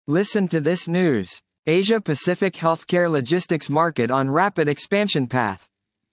Listen to this news. Asia-Pacific healthcare logistics market on rapid expansion path.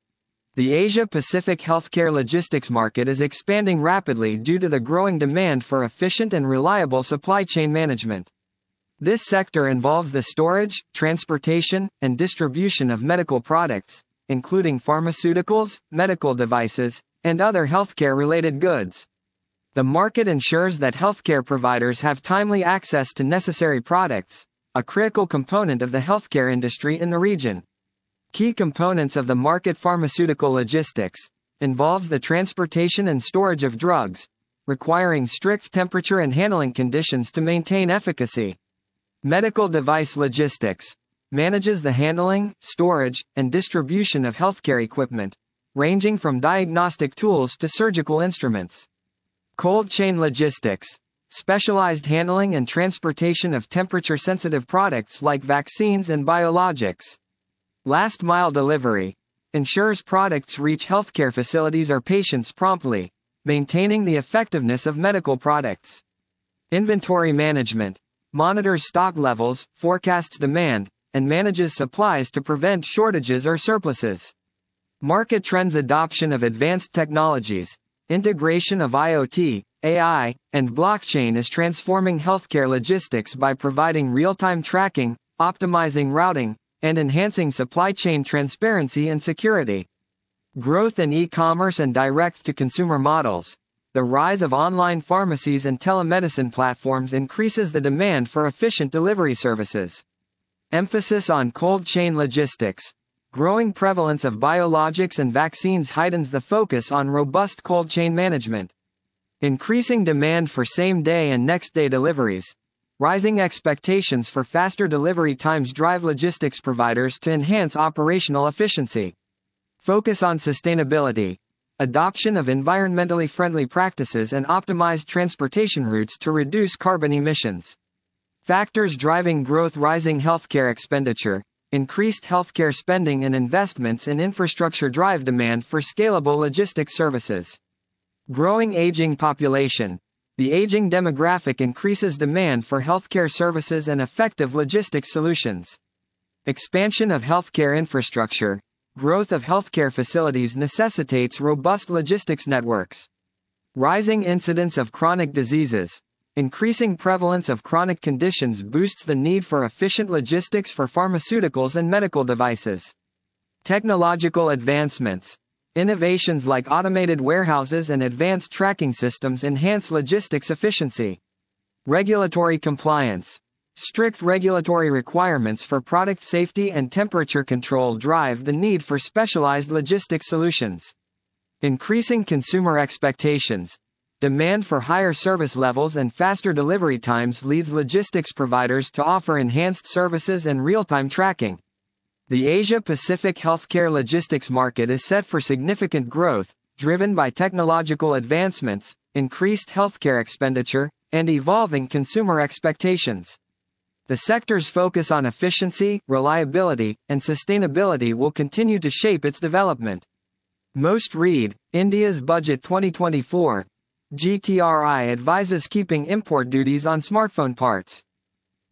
The Asia-Pacific healthcare logistics market is expanding rapidly due to the growing demand for efficient and reliable supply chain management. This sector involves the storage, transportation, and distribution of medical products, including pharmaceuticals, medical devices, and other healthcare-related goods. The market ensures that healthcare providers have timely access to necessary products, a critical component of the healthcare industry in the region. Key components of the market: pharmaceutical logistics involves the transportation and storage of drugs, requiring strict temperature and handling conditions to maintain efficacy. Medical device logistics manages the handling, storage, and distribution of healthcare equipment, ranging from diagnostic tools to surgical instruments. Cold chain logistics, specialized handling and transportation of temperature-sensitive products like vaccines and biologics. Last mile delivery ensures products reach healthcare facilities or patients promptly, maintaining the effectiveness of medical products. Inventory management monitors stock levels, forecasts demand, and manages supplies to prevent shortages or surpluses. Market trends: adoption of advanced technologies. Integration of IoT, AI, and blockchain is transforming healthcare logistics by providing real-time tracking, optimizing routing, and enhancing supply chain transparency and security. Growth in e-commerce and direct-to-consumer models. The rise of online pharmacies and telemedicine platforms increases the demand for efficient delivery services. Emphasis on cold chain logistics. Growing prevalence of biologics and vaccines heightens the focus on robust cold chain management. Increasing demand for same-day and next-day deliveries. Rising expectations for faster delivery times drive logistics providers to enhance operational efficiency. Focus on sustainability. Adoption of environmentally friendly practices and optimized transportation routes to reduce carbon emissions. Factors driving growth: rising healthcare expenditure. Increased healthcare spending and investments in infrastructure drive demand for scalable logistics services. Growing aging population. The aging demographic increases demand for healthcare services and effective logistics solutions. Expansion of healthcare infrastructure. Growth of healthcare facilities necessitates robust logistics networks. Rising incidence of chronic diseases. Increasing prevalence of chronic conditions boosts the need for efficient logistics for pharmaceuticals and medical devices. Technological advancements. Innovations like automated warehouses and advanced tracking systems enhance logistics efficiency. Regulatory compliance. Strict regulatory requirements for product safety and temperature control drive the need for specialized logistics solutions. Increasing consumer expectations. Demand for higher service levels and faster delivery times leads logistics providers to offer enhanced services and real-time tracking. The Asia-Pacific healthcare logistics market is set for significant growth, driven by technological advancements, increased healthcare expenditure, and evolving consumer expectations. The sector's focus on efficiency, reliability, and sustainability will continue to shape its development. Most read, India's Budget 2024. GTRI advises keeping import duties on smartphone parts.